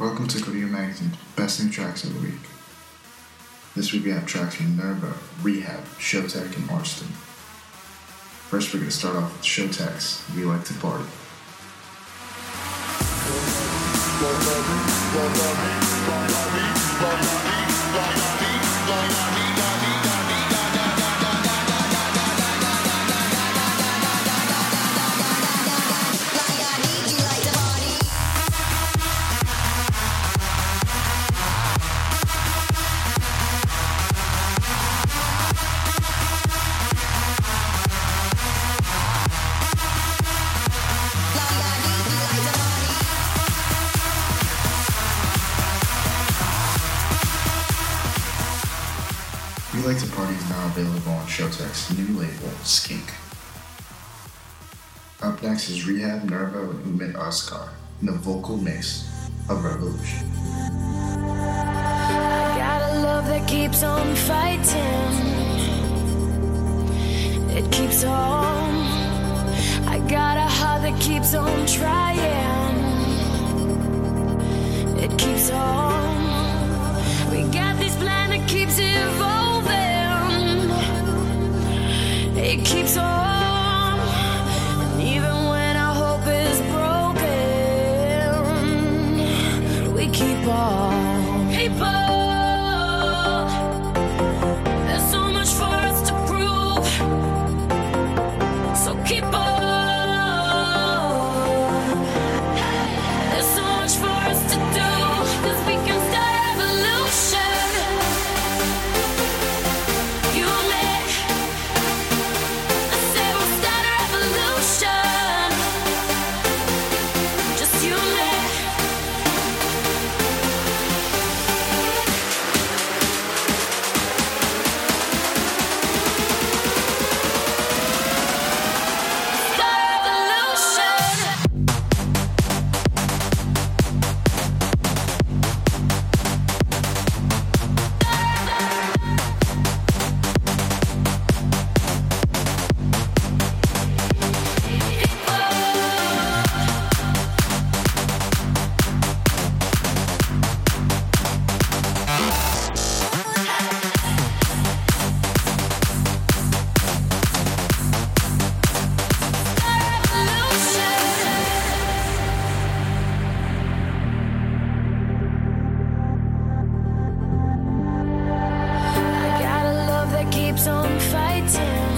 Welcome to Korea Magazine's Best New Tracks of the Week. This week we have tracks from Nervo, Rehab, Showtek, and Marston. First we're going to start off with Showtek's We Like to Party. We Like to Party is now available on Showtek's new label, Skink. Up next is Rehab, Nervo, and Umit Oscar in the vocal mix of Revolution. I got a love that keeps on fighting. It keeps on. I got a heart that keeps on trying. It keeps on. We got this plan that keeps evolving. It keeps on. And even when our hope is broken, we keep on. Keep on. There's so much for us to prove. So keep on. There's so much for us to do. 'Cause we can start a revolution. You and me. I said we'll start a revolution. Just you and me. Start a revolution. I got a love that keeps on fighting.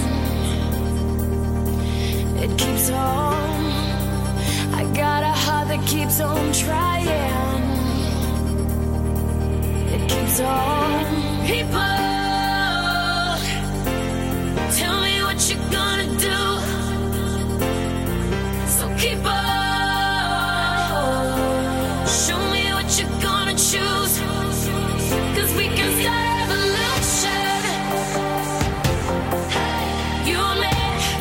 It keeps on. I got a heart that keeps on trying. It keeps on. People, tell me what you're gonna do. So keep on. Show me what you're gonna choose. 'Cause we can start a revolution. You and me.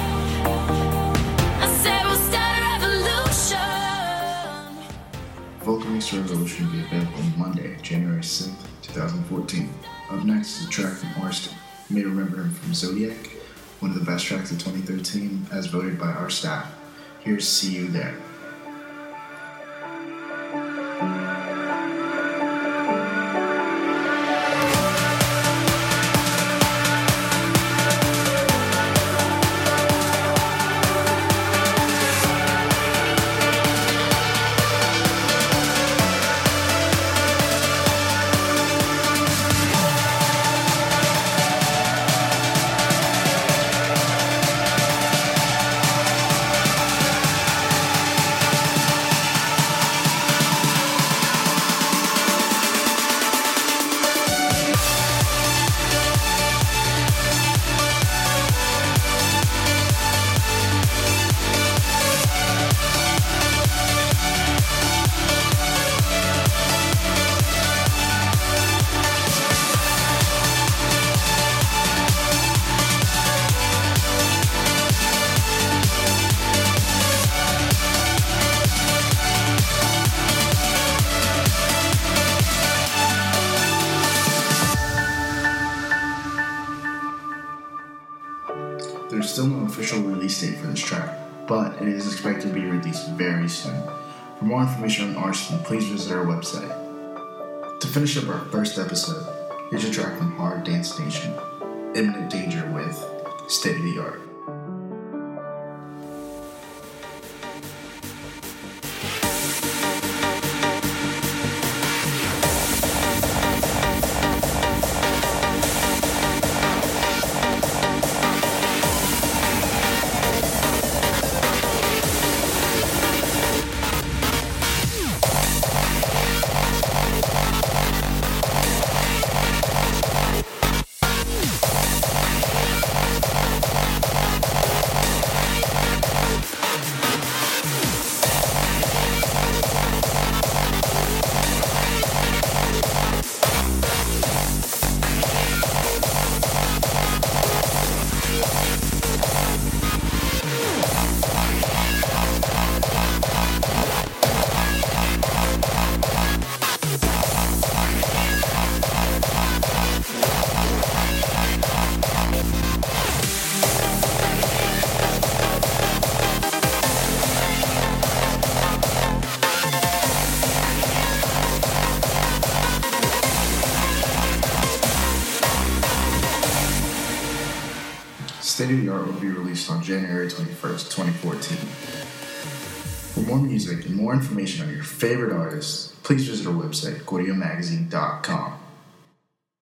I said we'll start a revolution. Vocal mix for Revolution will be available on Monday, January 6th, 2014. Up next is a track from Marston. You may remember him from Zodiac, one of the best tracks of 2013 as voted by our staff. Here's See You There. There's still no official release date for this track, but it is expected to be released very soon. For more information on Arston, please visit our website. To finish up our first episode, here's a track from Hard Dance Nation, Imminent Danger with State of the Art. State of the Art will be released on January 21st, 2014. For more music and more information on your favorite artists, please visit our website, GordiaMagazine.com.